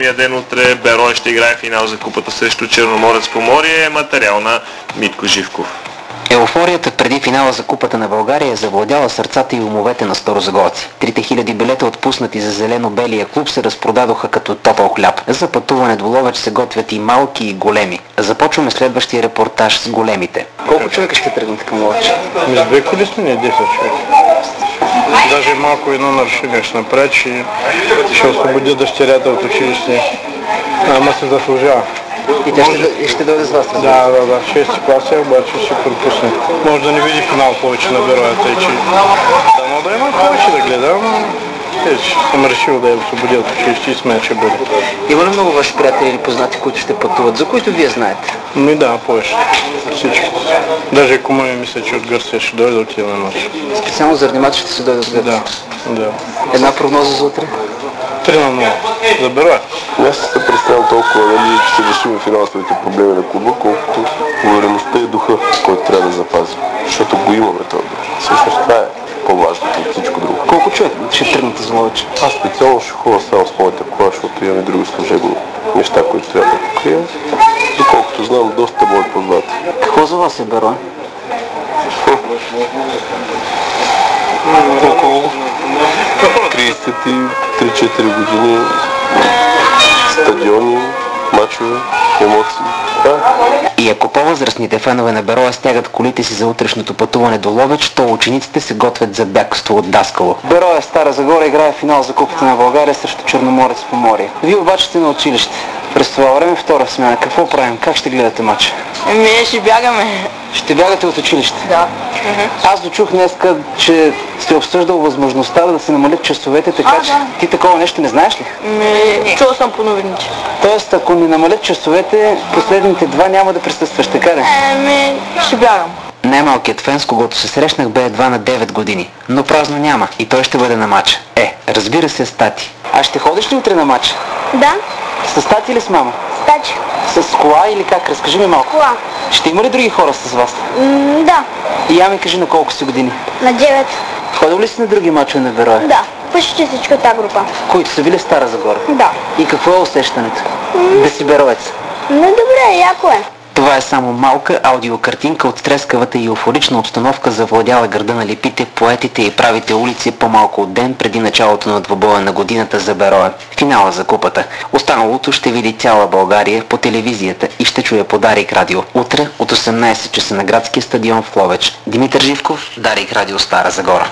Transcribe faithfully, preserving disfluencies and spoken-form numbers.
Ден утре Берой ще играе финал за купата срещу Черноморец Поморие, е материал на Митко Живков. Еуфорията преди финала за Купата на България е завладяла сърцата и умовете на старозагорци. Трите хиляди билета, отпуснати за зелено-белия клуб, се разпродадоха като топъл хляб. За пътуване до Ловеч се готвят и малки, и големи. Започваме следващия репортаж с големите. Колко човека ще тръгнете към Ловеч? Между две коли сме, не десет човека. Даже малко едно нарушение ще направи, че ще освободи дъщерята от училище. Ама се заслужава. И тя ще, ще дойде с вас? Да, да, да. шести клас е, обаче ще пропусне. Може да не види финал повече на Бероя, тъй че дано да има повече да гледа, но вече съм решил да я освободя от училище и сме, че бъде. Има ли много ваши приятели или познати, които ще пътуват, за които вие знаете? Ми да, повече. Всички. Даже ако ме мисля, че от Гърция ще дойде да отида на матч. Специално заради матча ще се дойде от Гърция? Да, да. Една прогноза за утре? три на нула. За Бероя. Аз се представям толкова, нали, че се решим финансовите проблеми на клуба, колкото увереността и духа, който трябва да запази. Защото го имаме този дух. Всъщност това е по-важното от всичко друго. Колко човек ще тръгнете за Ловеч? Аз специално ще ходя само с моята кола, защото имам и други служебни неща, които трябва да покрия. Доколкото знам, доста мои познати. Какво за вас е Берой? Около тридесет и три-четири години, стадиони, мачове, емоции. Да. И ако по-възрастните фенове на Бероя стягат колите си за утрешното пътуване до Ловеч, то учениците се готвят за бягство от Даскало. Бероя Стара Загора играе финал за Купата на България срещу Черноморец Поморие. Вие обаче сте на училище. През това време втора смяна. Какво правим? Как ще гледате матча? Еми, ще бягаме. Ще бягате от училище? Да. Аз дочух днеска, че сте обсъждал възможността да се намалят часовете, така а, че да. ти такова нещо не знаеш ли? Еми, чул съм по новините. Тоест, ако ни намалят часовете, последните два няма да присъстваш, така ли? Еми, ще бягам. Най-малкият фен, с когото се срещнах, бе едва на девет години. Но празно няма и той ще бъде на матча. Е, разбира се, с тати. А ще ходиш ли утре на матча? Да. С тати или с мама? Стачи. С кола или как? Разкажи ми малко. Кола. Ще има ли други хора с вас? М, да. И я ми кажи на колко си години. На девет. Ходил ли си на други мачове на Бероя? Да. Почти всичката група. Които са били в Стара Загора? Да. И какво е усещането? Да си бероец? Ну добре, яко е. Това е само малка аудиокартинка от трескавата и еуфорична обстановка, завладяла града на лепите, поетите и правите улици по-малко от ден преди началото на двобоя на годината за Бероя. Финала за купата. Останалото ще види цяла България по телевизията и ще чуе по Дарик Радио. Утре от осемнайсет часа на градския стадион в Ловеч. Димитър Живков, Дарик Радио, Стара Загора.